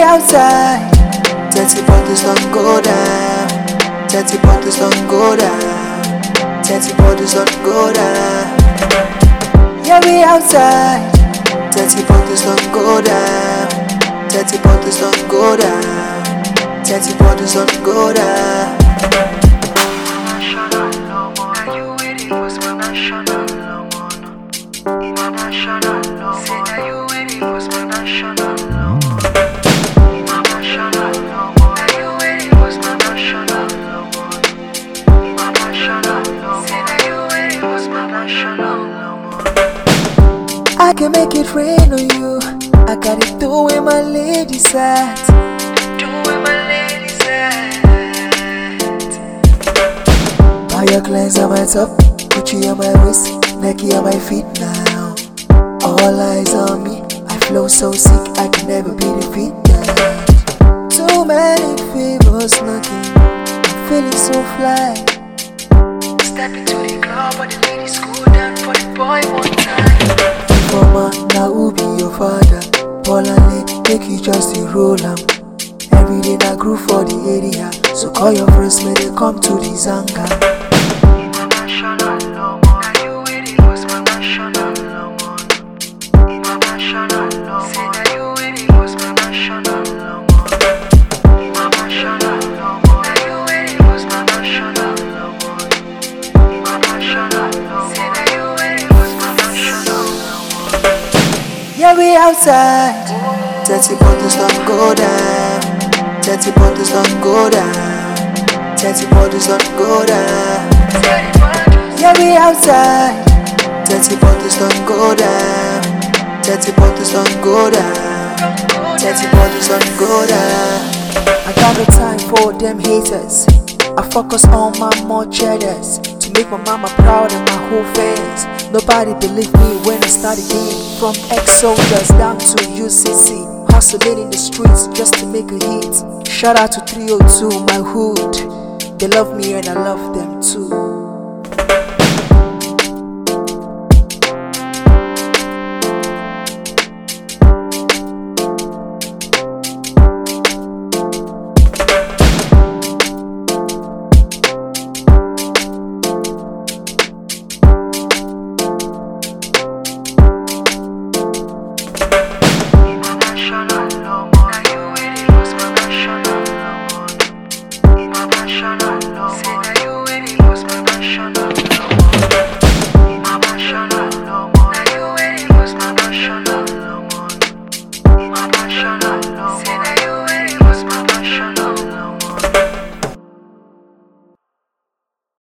outside. Dirty bottles don't go down. Dirty bottles don't go down. Dirty bottles don't go down. Yeah, we outside. Dirty bottles don't go down. Dirty bottles don't go down. Dirty bottles don't go down. International no more. Are you waiting for some national no more? International no more. Say are you waiting for some national no more? International no more. Are you waiting for some national no more? International no more. Say are you waiting for some national no more? I can make it rain on you. I got it doing my lady side. Doing my lady side. Fire cleanse on my top, Gucci on my waist, Nike on my feet now. All eyes on me, I flow so sick, I can never be defeated. Too many favors knocking, I'm feeling so fly. Step into the club, but the ladies go down for the boy one time. Mama, now who be your father? Polale, make you just the roll am. Every day I grew for the area, so call your friends, may they come to the zanga. International no more. Are you waiting for some national no more? International no more. Say are you waiting for some national no more? International no more. Are you waiting for some national no more? International no more. Say are you waiting for some national no more? Yeah, we outside. Dirty bottles don't go down. Dirty bottles don't go down. Dirty bottles don't go down. Yeah, we outside. Dirty bottles don't go down. Dirty bottles don't go down. Dirty bottles don't go down. I got no time for them haters. I focus on my more cheddars to make my mama proud and my whole fans. Nobody believed me when I started again. From ex-soldiers down to UCC, hustling in the streets just to make a hit. Shout out to 302, my hood. They love me and I love them too. International no more. Are you waiting for some national no more? International no more. Say are you waiting for some national